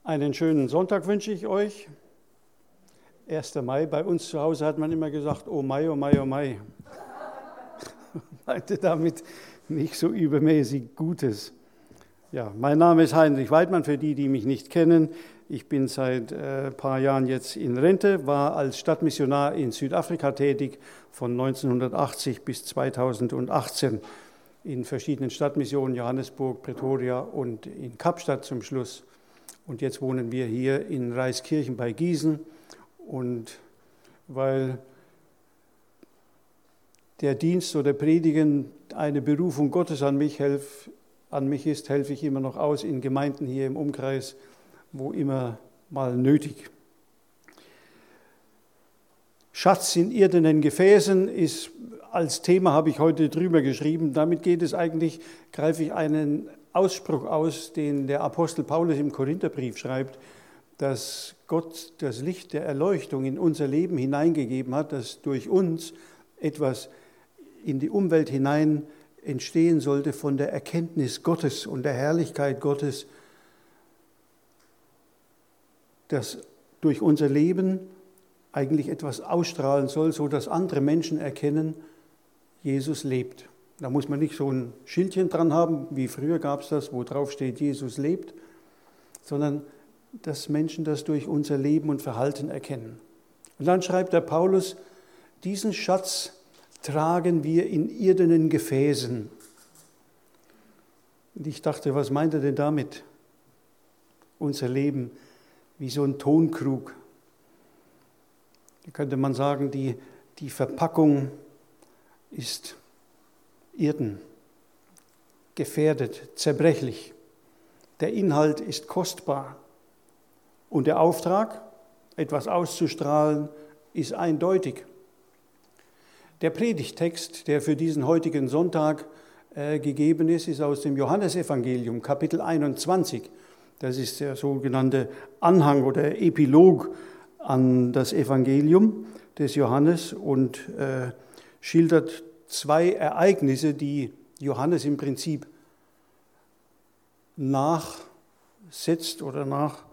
Einen schönen Sonntag wünsche ich euch. 1. Mai, bei uns zu Hause hat man immer gesagt, oh Mai, oh Mai, oh Mai. Meinte damit nicht so übermäßig Gutes. Ja, mein Name ist Heinrich Weidmann, für die, die mich nicht kennen. Ich bin seit ein paar Jahren jetzt in Rente, war als Stadtmissionar in Südafrika tätig von 1980 bis 2018 in verschiedenen Stadtmissionen, Johannesburg, Pretoria und in Kapstadt zum Schluss. Und jetzt wohnen wir hier in Reiskirchen bei Gießen. Und weil der Dienst oder Predigen eine Berufung Gottes an mich ist, helfe ich immer noch aus in Gemeinden hier im Umkreis, wo immer mal nötig. Schatz in irdenen Gefäßen ist als Thema, habe ich heute drüber geschrieben. Damit geht es eigentlich, greife ich einen Ausspruch aus, den der Apostel Paulus im Korintherbrief schreibt, dass Gott das Licht der Erleuchtung in unser Leben hineingegeben hat, dass durch uns etwas in die Umwelt hinein entstehen sollte von der Erkenntnis Gottes und der Herrlichkeit Gottes, dass durch unser Leben eigentlich etwas ausstrahlen soll, so dass andere Menschen erkennen, Jesus lebt. Da muss man nicht so ein Schildchen dran haben, wie früher gab es das, wo drauf steht, Jesus lebt, sondern dass Menschen das durch unser Leben und Verhalten erkennen. Und dann schreibt der Paulus, diesen Schatz tragen wir in irdenen Gefäßen. Und ich dachte, was meint er denn damit? Unser Leben wie so ein Tonkrug. Da könnte man sagen, die Verpackung ist irden, gefährdet, zerbrechlich. Der Inhalt ist kostbar. Und der Auftrag, etwas auszustrahlen, ist eindeutig. Der Predigttext, der für diesen heutigen Sonntag gegeben ist, ist aus dem Johannesevangelium, Kapitel 21. Das ist der sogenannte Anhang oder Epilog an das Evangelium des Johannes und schildert zwei Ereignisse, die Johannes im Prinzip nachsetzt oder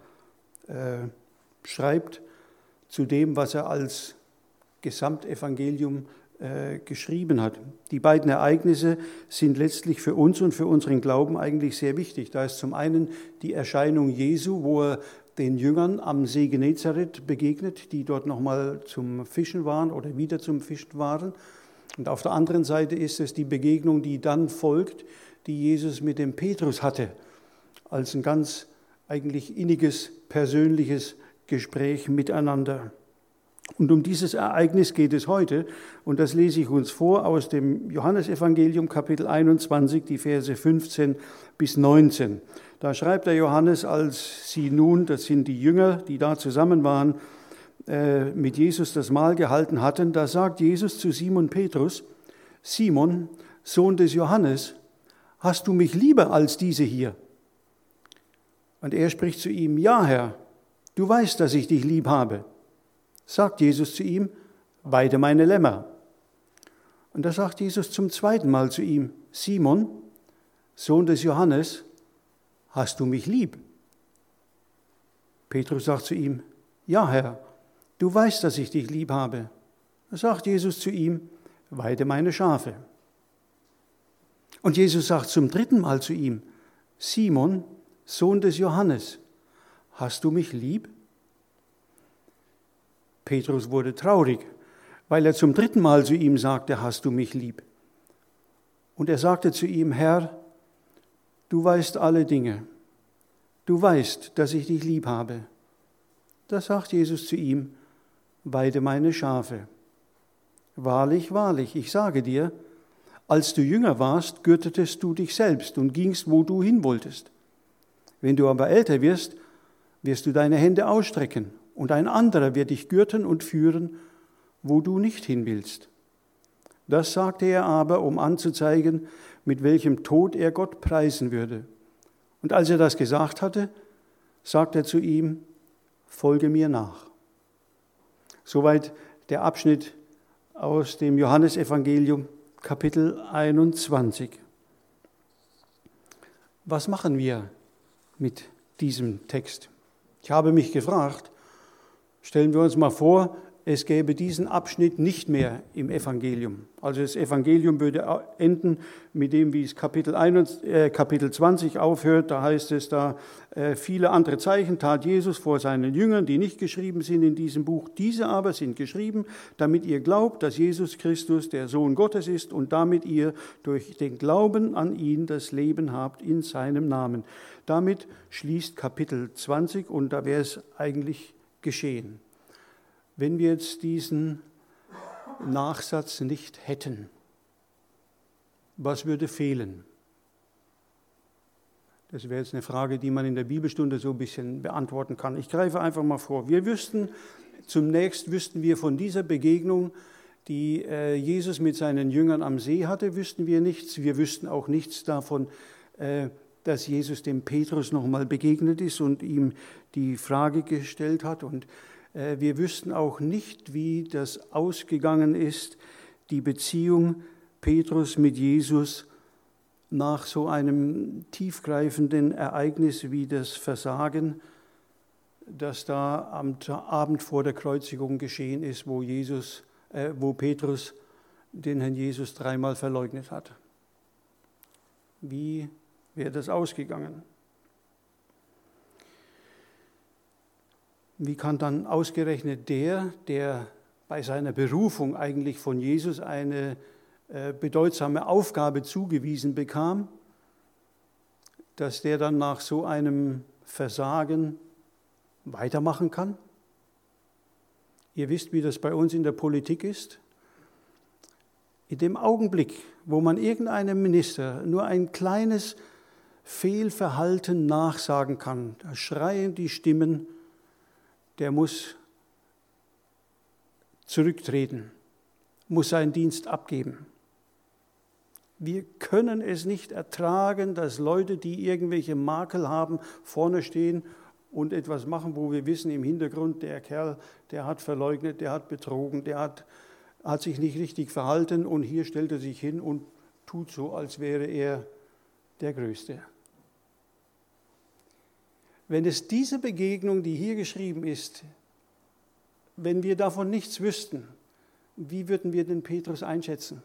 schreibt zu dem, was er als Gesamtevangelium geschrieben hat. Die beiden Ereignisse sind letztlich für uns und für unseren Glauben eigentlich sehr wichtig. Da ist zum einen die Erscheinung Jesu, wo er den Jüngern am See Genezareth begegnet, die dort nochmal zum Fischen waren oder wieder zum Fischen waren. Und auf der anderen Seite ist es die Begegnung, die dann folgt, die Jesus mit dem Petrus hatte, als ein ganz eigentlich inniges, persönliches Gespräch miteinander. Und um dieses Ereignis geht es heute, und das lese ich uns vor aus dem Johannesevangelium, Kapitel 21, die Verse 15 bis 19. Da schreibt der Johannes, als sie nun, das sind die Jünger, die da zusammen waren, mit Jesus das Mahl gehalten hatten, da sagt Jesus zu Simon Petrus, Simon, Sohn des Johannes, hast du mich lieber als diese hier? Und er spricht zu ihm, ja Herr, du weißt, dass ich dich lieb habe. Sagt Jesus zu ihm, weide meine Lämmer. Und da sagt Jesus zum zweiten Mal zu ihm, Simon, Sohn des Johannes, hast du mich lieb? Petrus sagt zu ihm, ja Herr, du weißt, dass ich dich lieb habe. Da sagt Jesus zu ihm, weide meine Schafe. Und Jesus sagt zum dritten Mal zu ihm, Simon, Sohn des Johannes, hast du mich lieb? Petrus wurde traurig, weil er zum dritten Mal zu ihm sagte, hast du mich lieb? Und er sagte zu ihm, Herr, du weißt alle Dinge. Du weißt, dass ich dich lieb habe. Da sagt Jesus zu ihm, weide meine Schafe. Wahrlich, wahrlich, ich sage dir, als du jünger warst, gürtetest du dich selbst und gingst, wo du hin wolltest. Wenn du aber älter wirst, wirst du deine Hände ausstrecken und ein anderer wird dich gürten und führen, wo du nicht hin willst. Das sagte er aber, um anzuzeigen, mit welchem Tod er Gott preisen würde. Und als er das gesagt hatte, sagt er zu ihm, folge mir nach. Soweit der Abschnitt aus dem Johannesevangelium, Kapitel 21. Was machen wir mit diesem Text? Ich habe mich gefragt, stellen wir uns mal vor, es gäbe diesen Abschnitt nicht mehr im Evangelium. Also das Evangelium würde enden mit dem, wie es Kapitel 20 aufhört. Da heißt es, viele andere Zeichen tat Jesus vor seinen Jüngern, die nicht geschrieben sind in diesem Buch. Diese aber sind geschrieben, damit ihr glaubt, dass Jesus Christus der Sohn Gottes ist und damit ihr durch den Glauben an ihn das Leben habt in seinem Namen. Damit schließt Kapitel 20 und da wäre es eigentlich geschehen. Wenn wir jetzt diesen Nachsatz nicht hätten, was würde fehlen? Das wäre jetzt eine Frage, die man in der Bibelstunde so ein bisschen beantworten kann. Ich greife einfach mal vor. Zunächst wüssten wir von dieser Begegnung, die Jesus mit seinen Jüngern am See hatte, wüssten wir nichts. Wir wüssten auch nichts davon, dass Jesus dem Petrus nochmal begegnet ist und ihm die Frage gestellt hat. Und wir wüssten auch nicht, wie das ausgegangen ist, die Beziehung Petrus mit Jesus nach so einem tiefgreifenden Ereignis wie das Versagen, das da am Abend vor der Kreuzigung geschehen ist, wo Petrus den Herrn Jesus 3-mal verleugnet hat. Wie wäre das ausgegangen? Wie kann dann ausgerechnet der bei seiner Berufung eigentlich von Jesus eine bedeutsame Aufgabe zugewiesen bekam, dass der dann nach so einem Versagen weitermachen kann? Ihr wisst, wie das bei uns in der Politik ist. In dem Augenblick, wo man irgendeinem Minister nur ein kleines Fehlverhalten nachsagen kann, da schreien die Stimmen, der muss zurücktreten, muss seinen Dienst abgeben. Wir können es nicht ertragen, dass Leute, die irgendwelche Makel haben, vorne stehen und etwas machen, wo wir wissen im Hintergrund, der Kerl, der hat verleugnet, der hat betrogen, der hat sich nicht richtig verhalten und hier stellt er sich hin und tut so, als wäre er der Größte. Wenn es diese Begegnung, die hier geschrieben ist, wenn wir davon nichts wüssten, wie würden wir den Petrus einschätzen?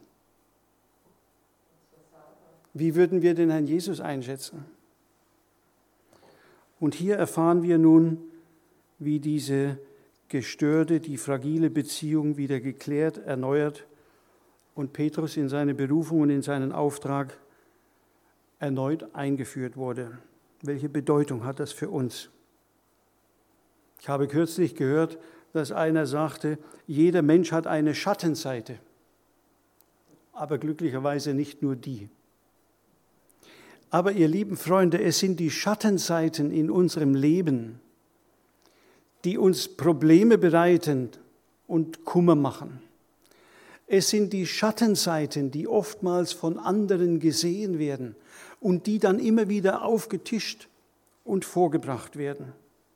Wie würden wir den Herrn Jesus einschätzen? Und hier erfahren wir nun, wie diese gestörte, die fragile Beziehung wieder geklärt, erneuert und Petrus in seine Berufung und in seinen Auftrag erneut eingeführt wurde. Welche Bedeutung hat das für uns? Ich habe kürzlich gehört, dass einer sagte, jeder Mensch hat eine Schattenseite, aber glücklicherweise nicht nur die. Aber ihr lieben Freunde, es sind die Schattenseiten in unserem Leben, die uns Probleme bereiten und Kummer machen. Es sind die Schattenseiten, die oftmals von anderen gesehen werden und die dann immer wieder aufgetischt und vorgebracht werden.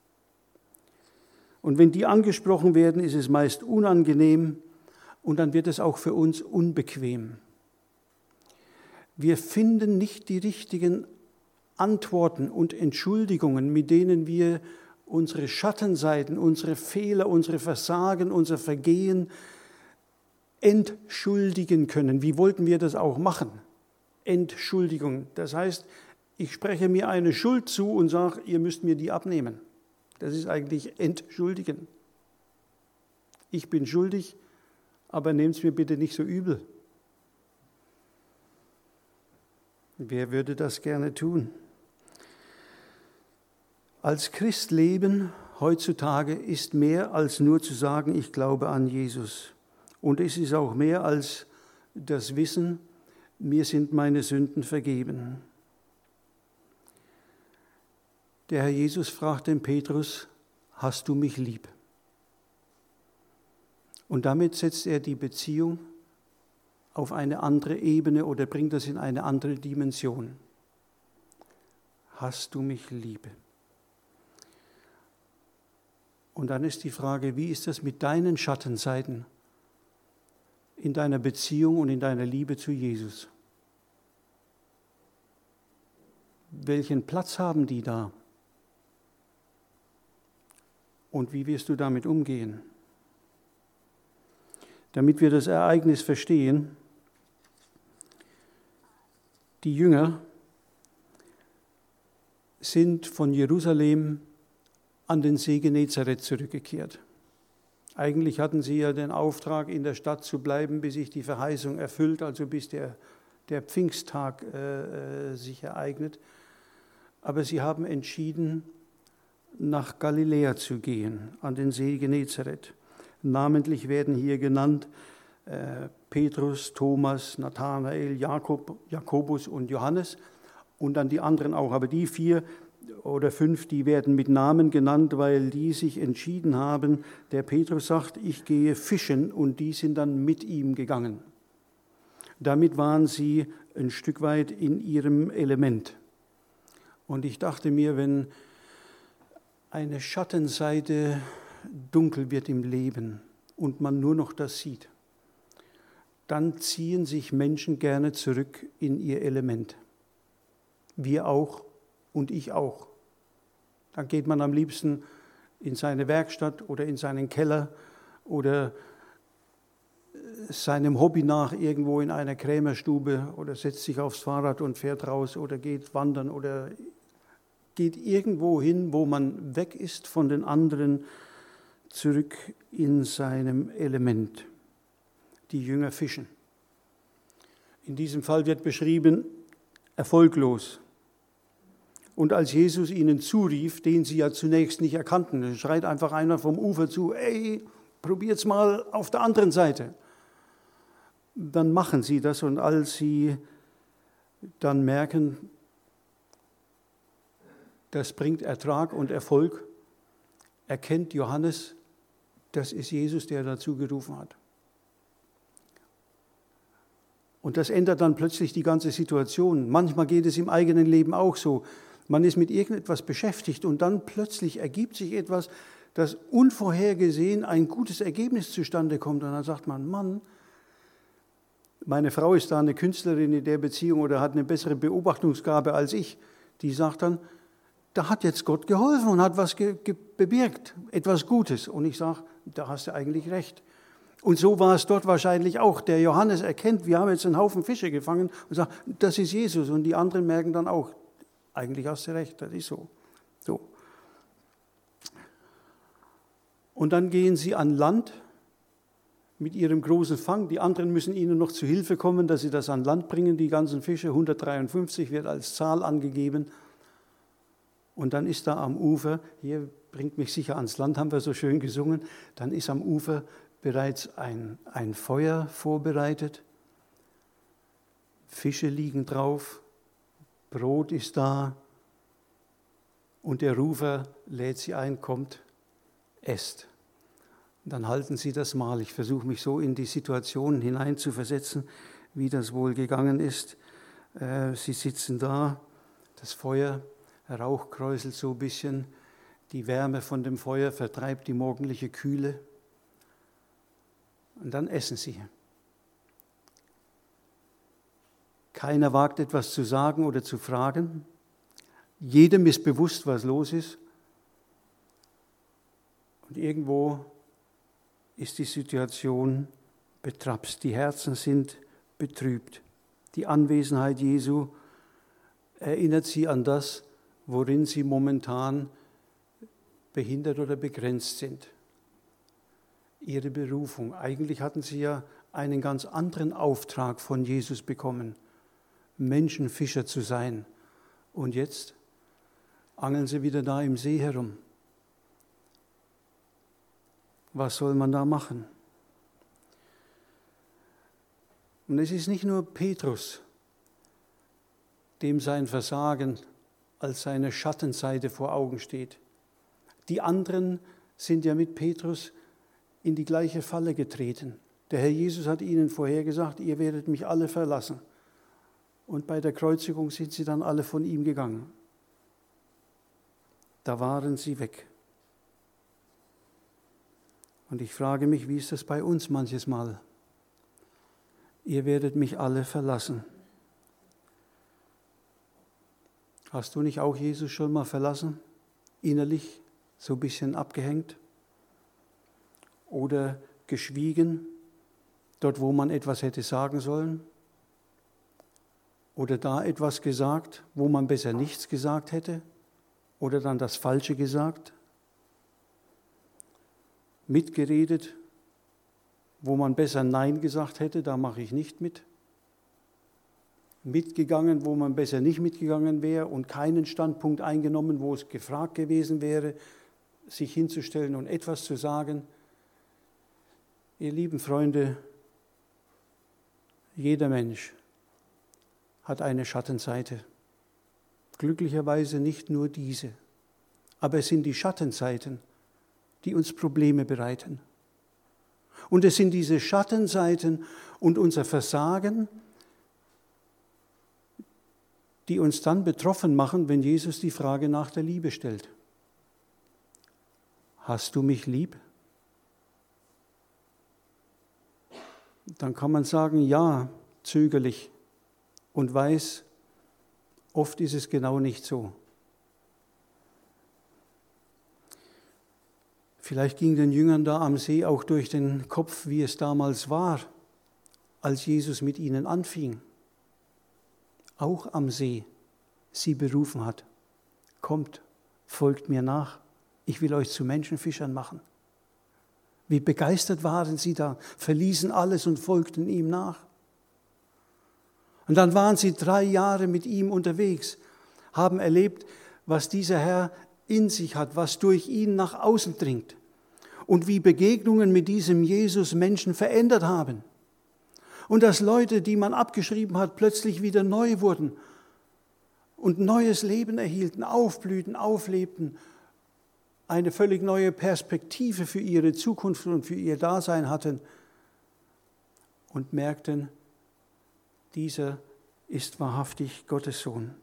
Und wenn die angesprochen werden, ist es meist unangenehm und dann wird es auch für uns unbequem. Wir finden nicht die richtigen Antworten und Entschuldigungen, mit denen wir unsere Schattenseiten, unsere Fehler, unsere Versagen, unser Vergehen entschuldigen können. Wie wollten wir das auch machen? Entschuldigung. Das heißt, ich spreche mir eine Schuld zu und sage, ihr müsst mir die abnehmen. Das ist eigentlich entschuldigen. Ich bin schuldig, aber nehmt es mir bitte nicht so übel. Wer würde das gerne tun? Als Christ leben heutzutage ist mehr als nur zu sagen, ich glaube an Jesus. Und es ist auch mehr als das Wissen, mir sind meine Sünden vergeben. Der Herr Jesus fragt den Petrus, hast du mich lieb? Und damit setzt er die Beziehung auf eine andere Ebene oder bringt das in eine andere Dimension. Hast du mich lieb? Und dann ist die Frage, wie ist das mit deinen Schattenseiten in deiner Beziehung und in deiner Liebe zu Jesus? Welchen Platz haben die da? Und wie wirst du damit umgehen? Damit wir das Ereignis verstehen, die Jünger sind von Jerusalem an den See Genezareth zurückgekehrt. Eigentlich hatten sie ja den Auftrag, in der Stadt zu bleiben, bis sich die Verheißung erfüllt, also bis der Pfingsttag sich ereignet. Aber sie haben entschieden, nach Galiläa zu gehen, an den See Genezareth. Namentlich werden hier genannt Petrus, Thomas, Nathanael, Jakobus und Johannes und dann die anderen auch. Aber die 4 oder 5, die werden mit Namen genannt, weil die sich entschieden haben. Der Petrus sagt, ich gehe fischen, und die sind dann mit ihm gegangen. Damit waren sie ein Stück weit in ihrem Element. Und ich dachte mir, wenn eine Schattenseite dunkel wird im Leben und man nur noch das sieht, dann ziehen sich Menschen gerne zurück in ihr Element. Wir auch und ich auch. Dann geht man am liebsten in seine Werkstatt oder in seinen Keller oder seinem Hobby nach irgendwo in einer Krämerstube oder setzt sich aufs Fahrrad und fährt raus oder geht wandern oder geht irgendwo hin, wo man weg ist von den anderen, zurück in seinem Element. Die Jünger fischen. In diesem Fall wird beschrieben, erfolglos. Und als Jesus ihnen zurief, den sie ja zunächst nicht erkannten, dann schreit einfach einer vom Ufer zu, ey, probiert's mal auf der anderen Seite. Dann machen sie das, und als sie dann merken, das bringt Ertrag und Erfolg, erkennt Johannes, das ist Jesus, der dazu gerufen hat. Und das ändert dann plötzlich die ganze Situation. Manchmal geht es im eigenen Leben auch so. Man ist mit irgendetwas beschäftigt und dann plötzlich ergibt sich etwas, das unvorhergesehen ein gutes Ergebnis zustande kommt. Und dann sagt man, Mann, meine Frau ist da eine Künstlerin in der Beziehung oder hat eine bessere Beobachtungsgabe als ich. Die sagt dann, da hat jetzt Gott geholfen und hat was bewirkt, etwas Gutes. Und ich sage, da hast du eigentlich recht. Und so war es dort wahrscheinlich auch. Der Johannes erkennt, wir haben jetzt einen Haufen Fische gefangen und sagt, das ist Jesus. Und die anderen merken dann auch, eigentlich hast du recht, das ist so. Und dann gehen sie an Land mit ihrem großen Fang. Die anderen müssen ihnen noch zu Hilfe kommen, dass sie das an Land bringen, die ganzen Fische. 153 wird als Zahl angegeben. Und dann ist da am Ufer, hier bringt mich sicher ans Land, haben wir so schön gesungen, dann ist am Ufer bereits ein Feuer vorbereitet. Fische liegen drauf, Brot ist da und der Rufer lädt sie ein, kommt, esst. Dann halten sie das Mahl. Ich versuche mich so in die Situation hineinzuversetzen, wie das wohl gegangen ist. Sie sitzen da, das Feuer, Rauch kräuselt so ein bisschen, die Wärme von dem Feuer vertreibt die morgendliche Kühle. Und dann essen sie. Keiner wagt etwas zu sagen oder zu fragen. Jedem ist bewusst, was los ist. Und irgendwo ist die Situation betrapst. Die Herzen sind betrübt. Die Anwesenheit Jesu erinnert sie an das, worin sie momentan behindert oder begrenzt sind. Ihre Berufung. Eigentlich hatten sie ja einen ganz anderen Auftrag von Jesus bekommen, Menschenfischer zu sein. Und jetzt angeln sie wieder da im See herum. Was soll man da machen? Und es ist nicht nur Petrus, dem sein Versagen als seine Schattenseite vor Augen steht. Die anderen sind ja mit Petrus in die gleiche Falle getreten. Der Herr Jesus hat ihnen vorhergesagt, ihr werdet mich alle verlassen. Und bei der Kreuzigung sind sie dann alle von ihm gegangen. Da waren sie weg. Und ich frage mich, wie ist das bei uns manches Mal? Ihr werdet mich alle verlassen. Hast du nicht auch Jesus schon mal verlassen? Innerlich so ein bisschen abgehängt? oder geschwiegen, dort wo man etwas hätte sagen sollen? Oder da etwas gesagt, wo man besser nichts gesagt hätte? Oder dann das Falsche gesagt? Mitgeredet, wo man besser Nein gesagt hätte, da mache ich nicht mit? Mitgegangen, wo man besser nicht mitgegangen wäre und keinen Standpunkt eingenommen, wo es gefragt gewesen wäre, sich hinzustellen und etwas zu sagen? Ihr lieben Freunde, jeder Mensch hat eine Schattenseite. Glücklicherweise nicht nur diese, aber es sind die Schattenseiten, die uns Probleme bereiten. Und es sind diese Schattenseiten und unser Versagen, die uns dann betroffen machen, wenn Jesus die Frage nach der Liebe stellt. Hast du mich lieb? Dann kann man sagen, ja, zögerlich, und weiß, oft ist es genau nicht so. Vielleicht ging den Jüngern da am See auch durch den Kopf, wie es damals war, als Jesus mit ihnen anfing. Auch am See sie berufen hat. Kommt, folgt mir nach, ich will euch zu Menschenfischern machen. Wie begeistert waren sie da, verließen alles und folgten ihm nach. Und dann waren sie 3 Jahre mit ihm unterwegs, haben erlebt, was dieser Herr in sich hat, was durch ihn nach außen dringt und wie Begegnungen mit diesem Jesus Menschen verändert haben. Und dass Leute, die man abgeschrieben hat, plötzlich wieder neu wurden und neues Leben erhielten, aufblühten, auflebten, eine völlig neue Perspektive für ihre Zukunft und für ihr Dasein hatten und merkten, dieser ist wahrhaftig Gottes Sohn.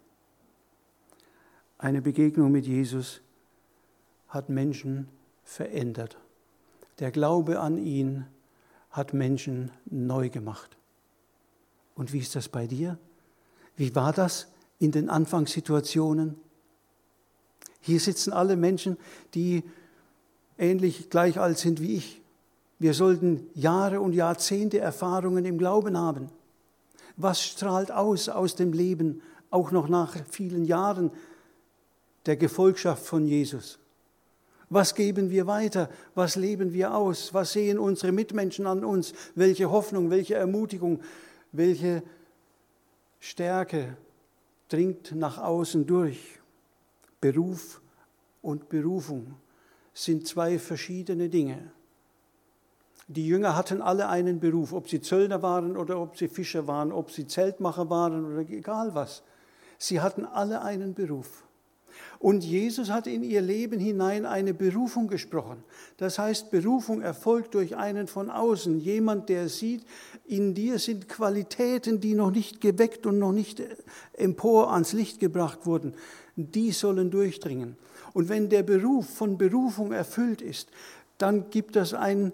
Eine Begegnung mit Jesus hat Menschen verändert. Der Glaube an ihn hat Menschen neu gemacht. Und wie ist das bei dir? Wie war das in den Anfangssituationen? Hier sitzen alle Menschen, die ähnlich gleich alt sind wie ich. Wir sollten Jahre und Jahrzehnte Erfahrungen im Glauben haben. Was strahlt aus dem Leben, auch noch nach vielen Jahren der Gefolgschaft von Jesus? Was geben wir weiter? Was leben wir aus? Was sehen unsere Mitmenschen an uns? Welche Hoffnung, welche Ermutigung, welche Stärke dringt nach außen durch? Beruf und Berufung sind 2 verschiedene Dinge. Die Jünger hatten alle einen Beruf, ob sie Zöllner waren oder ob sie Fischer waren, ob sie Zeltmacher waren oder egal was. Sie hatten alle einen Beruf. Und Jesus hat in ihr Leben hinein eine Berufung gesprochen. Das heißt, Berufung erfolgt durch einen von außen. Jemand, der sieht, in dir sind Qualitäten, die noch nicht geweckt und noch nicht empor ans Licht gebracht wurden. Die sollen durchdringen. Und wenn der Beruf von Berufung erfüllt ist, dann gibt das ein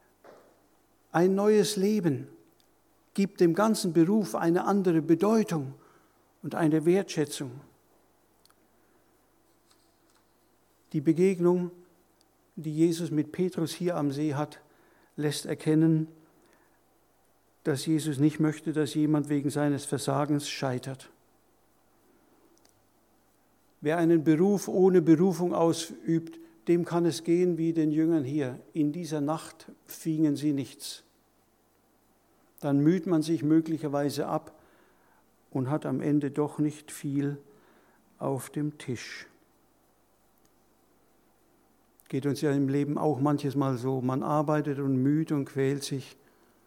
neues Leben, gibt dem ganzen Beruf eine andere Bedeutung und eine Wertschätzung. Die Begegnung, die Jesus mit Petrus hier am See hat, lässt erkennen, dass Jesus nicht möchte, dass jemand wegen seines Versagens scheitert. Wer einen Beruf ohne Berufung ausübt, dem kann es gehen wie den Jüngern hier. In dieser Nacht fingen sie nichts. Dann müht man sich möglicherweise ab und hat am Ende doch nicht viel auf dem Tisch. Geht uns ja im Leben auch manches Mal so. Man arbeitet und müht und quält sich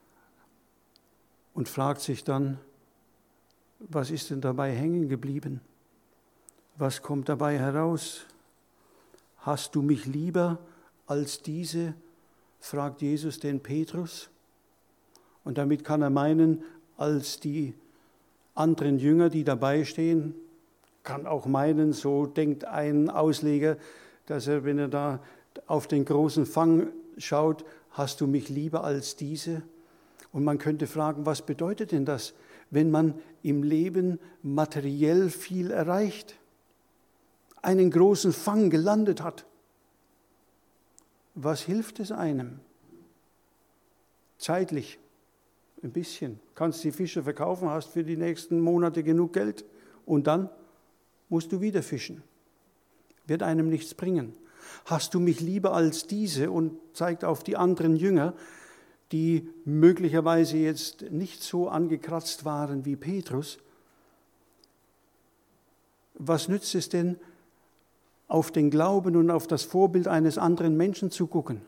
und fragt sich dann, was ist denn dabei hängen geblieben? Was kommt dabei heraus? Hast du mich lieber als diese? Fragt Jesus den Petrus. Und damit kann er meinen, als die anderen Jünger, die dabei stehen, kann auch meinen, so denkt ein Ausleger, dass er, wenn er da auf den großen Fang schaut, hast du mich lieber als diese? Und man könnte fragen, was bedeutet denn das, wenn man im Leben materiell viel erreicht, einen großen Fang gelandet hat? Was hilft es einem, zeitlich ein bisschen. Kannst die Fische verkaufen, hast für die nächsten Monate genug Geld und dann musst du wieder fischen. Wird einem nichts bringen. Hast du mich lieber als diese und zeigt auf die anderen Jünger, die möglicherweise jetzt nicht so angekratzt waren wie Petrus. Was nützt es denn, auf den Glauben und auf das Vorbild eines anderen Menschen zu gucken?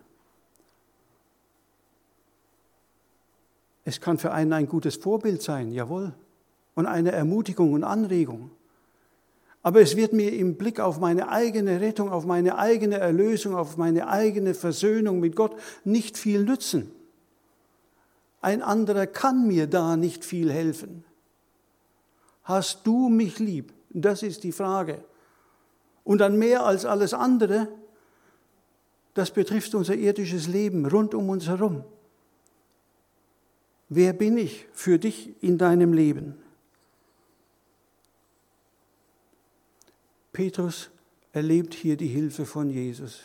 Es kann für einen ein gutes Vorbild sein, jawohl, und eine Ermutigung und Anregung. Aber es wird mir im Blick auf meine eigene Rettung, auf meine eigene Erlösung, auf meine eigene Versöhnung mit Gott nicht viel nützen. Ein anderer kann mir da nicht viel helfen. Hast du mich lieb? Das ist die Frage. Und dann mehr als alles andere, das betrifft unser irdisches Leben rund um uns herum. Wer bin ich für dich in deinem Leben? Petrus erlebt hier die Hilfe von Jesus.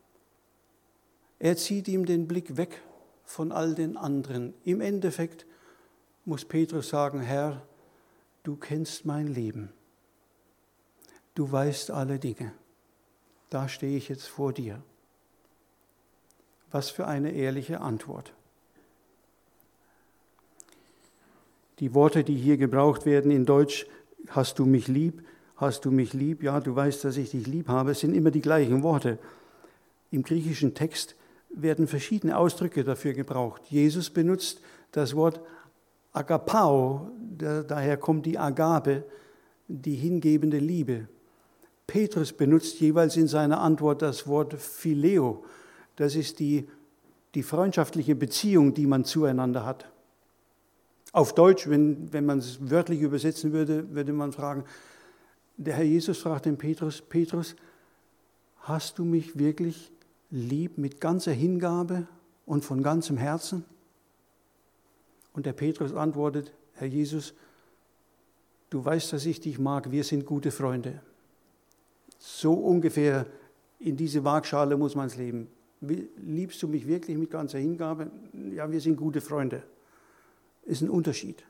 Er zieht ihm den Blick weg von all den anderen. Im Endeffekt muss Petrus sagen, Herr, du kennst mein Leben. Du weißt alle Dinge. Da stehe ich jetzt vor dir. Was für eine ehrliche Antwort. Die Worte, die hier gebraucht werden in Deutsch, hast du mich lieb, ja, du weißt, dass ich dich lieb habe, sind immer die gleichen Worte. Im griechischen Text werden verschiedene Ausdrücke dafür gebraucht. Jesus benutzt das Wort Agapao, daher kommt die Agape, die hingebende Liebe. Petrus benutzt jeweils in seiner Antwort das Wort Phileo, das ist die freundschaftliche Beziehung, die man zueinander hat. Auf Deutsch, wenn man es wörtlich übersetzen würde, würde man fragen, der Herr Jesus fragt den Petrus, Petrus, hast du mich wirklich lieb mit ganzer Hingabe und von ganzem Herzen? Und der Petrus antwortet, Herr Jesus, du weißt, dass ich dich mag, wir sind gute Freunde. So ungefähr in diese Waagschale muss man es leben. Liebst du mich wirklich mit ganzer Hingabe? Ja, wir sind gute Freunde. Ist ein Unterschied.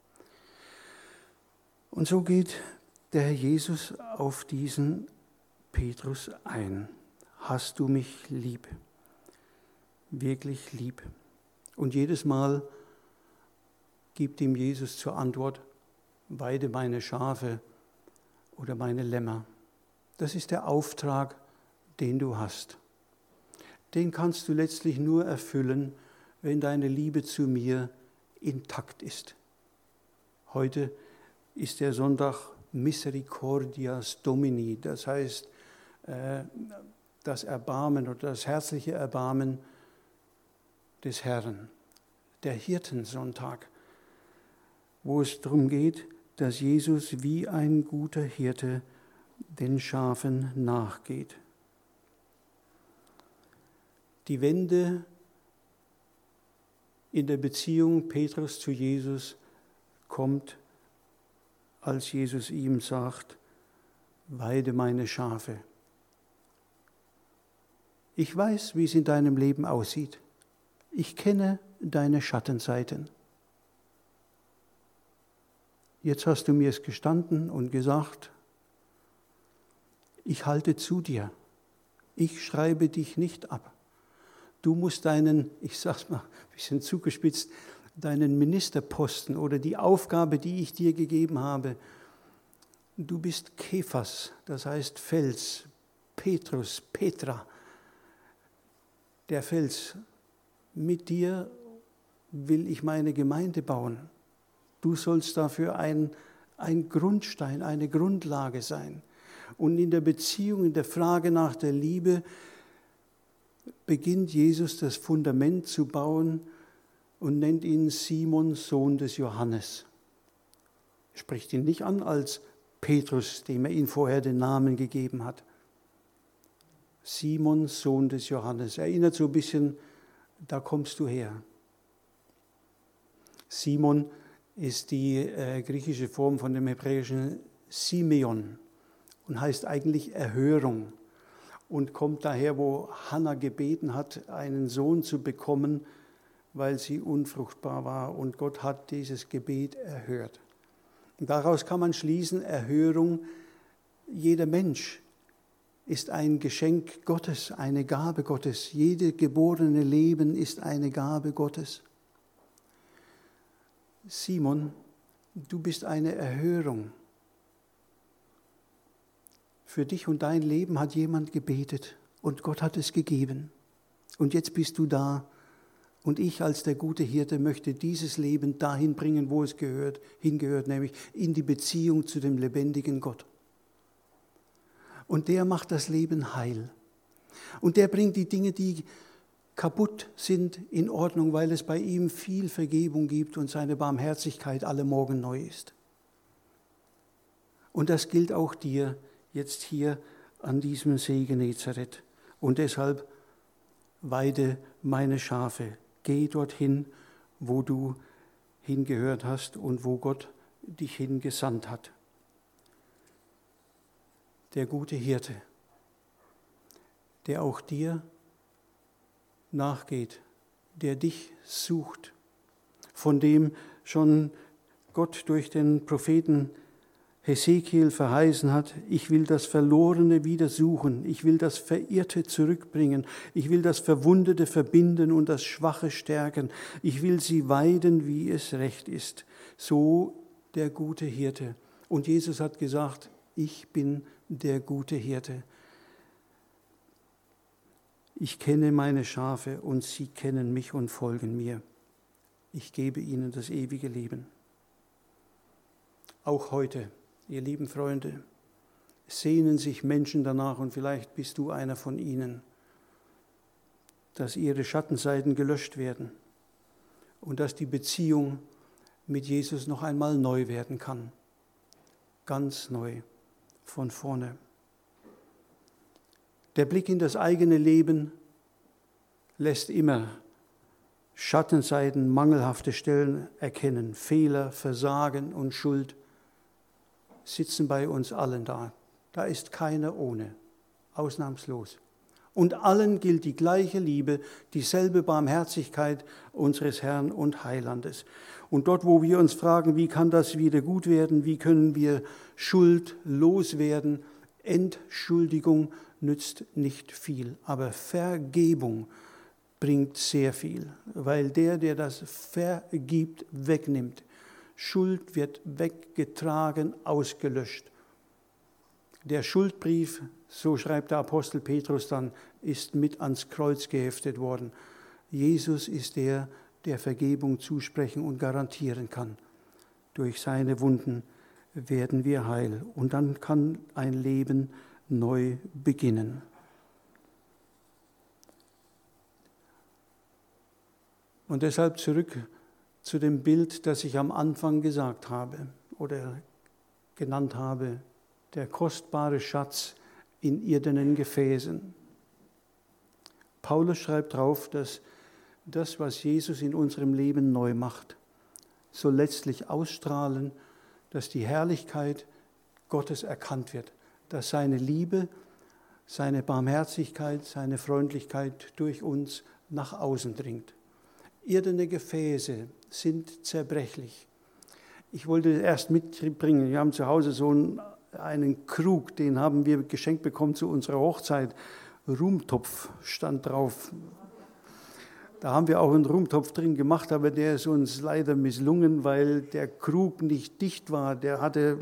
Und so geht der Herr Jesus auf diesen Petrus ein. Hast du mich lieb? Wirklich lieb? Und jedes Mal gibt ihm Jesus zur Antwort, weide meine Schafe oder meine Lämmer. Das ist der Auftrag, den du hast. Den kannst du letztlich nur erfüllen, wenn deine Liebe zu mir intakt ist. Heute ist der Sonntag Misericordias Domini, das heißt das Erbarmen oder das herzliche Erbarmen des Herrn, der Hirtensonntag, wo es darum geht, dass Jesus wie ein guter Hirte den Schafen nachgeht. Die Wende in der Beziehung Petrus zu Jesus kommt, als Jesus ihm sagt, weide meine Schafe. Ich weiß, wie es in deinem Leben aussieht. Ich kenne deine Schattenseiten. Jetzt hast du mir es gestanden und gesagt, ich halte zu dir. Ich schreibe dich nicht ab. Du musst deinen, ich sage es mal ein bisschen zugespitzt, deinen Ministerposten oder die Aufgabe, die ich dir gegeben habe, du bist Kephas, das heißt Fels, Petrus, Petra, der Fels. Mit dir will ich meine Gemeinde bauen. Du sollst dafür ein Grundstein, eine Grundlage sein. Und in der Beziehung, in der Frage nach der Liebe, beginnt Jesus das Fundament zu bauen und nennt ihn Simon, Sohn des Johannes. Er spricht ihn nicht an als Petrus, dem er ihm vorher den Namen gegeben hat. Simon, Sohn des Johannes. Erinnert so ein bisschen, da kommst du her. Simon ist die griechische Form von dem hebräischen Simeon und heißt eigentlich Erhörung. Und kommt daher, wo Hannah gebeten hat, einen Sohn zu bekommen, weil sie unfruchtbar war. Und Gott hat dieses Gebet erhört. Und daraus kann man schließen, Erhörung, jeder Mensch ist ein Geschenk Gottes, eine Gabe Gottes. Jede geborene Leben ist eine Gabe Gottes. Simon, du bist eine Erhörung. Für dich und dein Leben hat jemand gebetet und Gott hat es gegeben. Und jetzt bist du da und ich als der gute Hirte möchte dieses Leben dahin bringen, wo es hingehört, nämlich in die Beziehung zu dem lebendigen Gott. Und der macht das Leben heil. Und der bringt die Dinge, die kaputt sind, in Ordnung, weil es bei ihm viel Vergebung gibt und seine Barmherzigkeit alle Morgen neu ist. Und das gilt auch dir jetzt hier an diesem See Genezareth. Und deshalb weide meine Schafe. Geh dorthin, wo du hingehört hast und wo Gott dich hingesandt hat. Der gute Hirte, der auch dir nachgeht, der dich sucht, von dem schon Gott durch den Propheten Hesekiel verheißen hat, ich will das Verlorene wieder suchen, ich will das Verirrte zurückbringen, ich will das Verwundete verbinden und das Schwache stärken, ich will sie weiden, wie es recht ist. So der gute Hirte. Und Jesus hat gesagt, ich bin der gute Hirte. Ich kenne meine Schafe und sie kennen mich und folgen mir. Ich gebe ihnen das ewige Leben. Auch heute, ihr lieben Freunde, sehnen sich Menschen danach, und vielleicht bist du einer von ihnen, dass ihre Schattenseiten gelöscht werden und dass die Beziehung mit Jesus noch einmal neu werden kann. Ganz neu, von vorne. Der Blick in das eigene Leben lässt immer Schattenseiten, mangelhafte Stellen erkennen. Fehler, Versagen und Schuld sitzen bei uns allen da. Da ist keiner ohne, ausnahmslos. Und allen gilt die gleiche Liebe, dieselbe Barmherzigkeit unseres Herrn und Heilandes. Und dort, wo wir uns fragen, wie kann das wieder gut werden, wie können wir Schuld loswerden, Entschuldigung nützt nicht viel, aber Vergebung bringt sehr viel, weil der das vergibt, wegnimmt. Schuld wird weggetragen, ausgelöscht. Der Schuldbrief, so schreibt der Apostel Petrus dann, ist mit ans Kreuz geheftet worden. Jesus ist der Vergebung zusprechen und garantieren kann. Durch seine Wunden werden wir heil. Und dann kann ein Leben neu beginnen. Und deshalb zurück zu dem Bild, das ich am Anfang gesagt habe oder genannt habe, der kostbare Schatz in irdenen Gefäßen. Paulus schreibt drauf, dass das, was Jesus in unserem Leben neu macht, soll letztlich ausstrahlen, dass die Herrlichkeit Gottes erkannt wird, dass seine Liebe, seine Barmherzigkeit, seine Freundlichkeit durch uns nach außen dringt. Irdene Gefäße sind zerbrechlich. Ich wollte erst mitbringen, wir haben zu Hause so einen Krug, den haben wir geschenkt bekommen zu unserer Hochzeit. Rumtopf stand drauf. Da haben wir auch einen Rumtopf drin gemacht, aber der ist uns leider misslungen, weil der Krug nicht dicht war. Der hatte,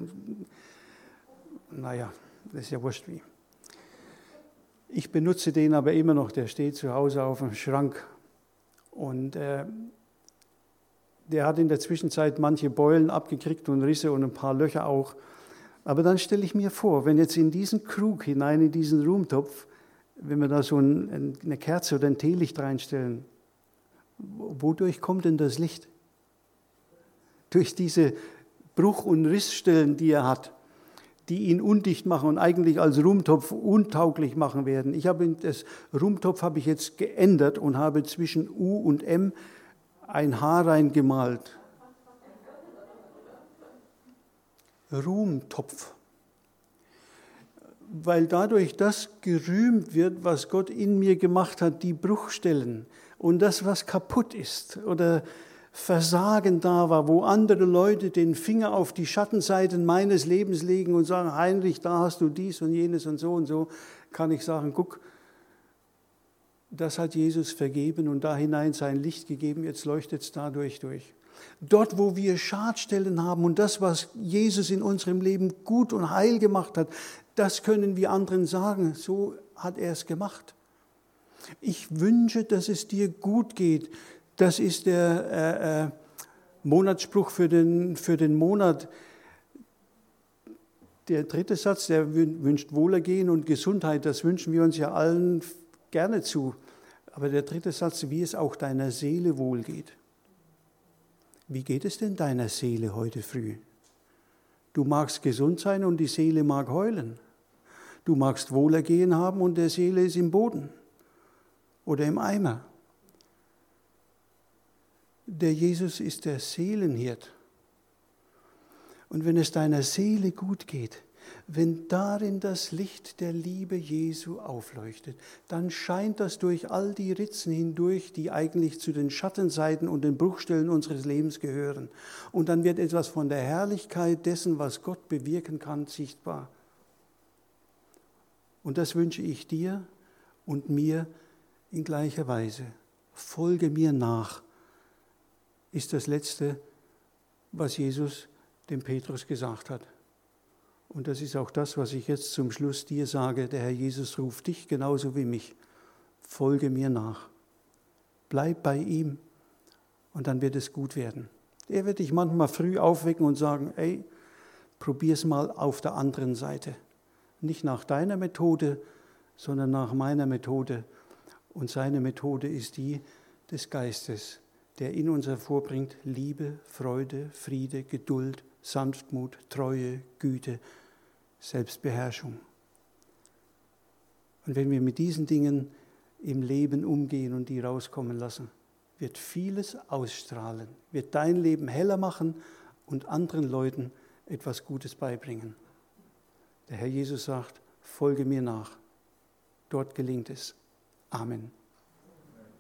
naja, das ist ja wurscht wie. Ich benutze den aber immer noch, der steht zu Hause auf dem Schrank. Und der hat in der Zwischenzeit manche Beulen abgekriegt und Risse und ein paar Löcher auch. Aber dann stelle ich mir vor, wenn jetzt in diesen Krug hinein, in diesen Rumtopf, wenn wir da so eine Kerze oder ein Teelicht reinstellen, wodurch kommt denn das Licht? Durch diese Bruch- und Rissstellen, die er hat, die ihn undicht machen und eigentlich als Rumtopf untauglich machen werden. Das Rumtopf habe ich jetzt geändert und habe zwischen U und M ein H reingemalt. Rumtopf. weil dadurch das gerühmt wird, was Gott in mir gemacht hat, die Bruchstellen und das, was kaputt ist oder Versagen da war, wo andere Leute den Finger auf die Schattenseiten meines Lebens legen und sagen, Heinrich, da hast du dies und jenes und so, kann ich sagen, guck, das hat Jesus vergeben und da hinein sein Licht gegeben, jetzt leuchtet es dadurch durch. Dort, wo wir Schadstellen haben und das, was Jesus in unserem Leben gut und heil gemacht hat, das können wir anderen sagen, so hat er es gemacht. Ich wünsche, dass es dir gut geht. Das ist der Monatsspruch für den Monat. Der dritte Satz, der wünscht Wohlergehen und Gesundheit. Das wünschen wir uns ja allen gerne zu. Aber der dritte Satz, wie es auch deiner Seele wohlgeht. Wie geht es denn deiner Seele heute früh? Du magst gesund sein und die Seele mag heulen. Du magst Wohlergehen haben und der Seele ist im Boden oder im Eimer. Der Jesus ist der Seelenhirt. Und wenn es deiner Seele gut geht, wenn darin das Licht der Liebe Jesu aufleuchtet, dann scheint das durch all die Ritzen hindurch, die eigentlich zu den Schattenseiten und den Bruchstellen unseres Lebens gehören. Und dann wird etwas von der Herrlichkeit dessen, was Gott bewirken kann, sichtbar. Und das wünsche ich dir und mir in gleicher Weise. Folge mir nach, ist das Letzte, was Jesus dem Petrus gesagt hat. Und das ist auch das, was ich jetzt zum Schluss dir sage. Der Herr Jesus ruft dich genauso wie mich. Folge mir nach. Bleib bei ihm und dann wird es gut werden. Er wird dich manchmal früh aufwecken und sagen, ey, probier's mal auf der anderen Seite. Nicht nach deiner Methode, sondern nach meiner Methode. Und seine Methode ist die des Geistes, der in uns hervorbringt Liebe, Freude, Friede, Geduld, Sanftmut, Treue, Güte, Selbstbeherrschung. Und wenn wir mit diesen Dingen im Leben umgehen und die rauskommen lassen, wird vieles ausstrahlen, wird dein Leben heller machen und anderen Leuten etwas Gutes beibringen. Der Herr Jesus sagt, folge mir nach. Dort gelingt es. Amen.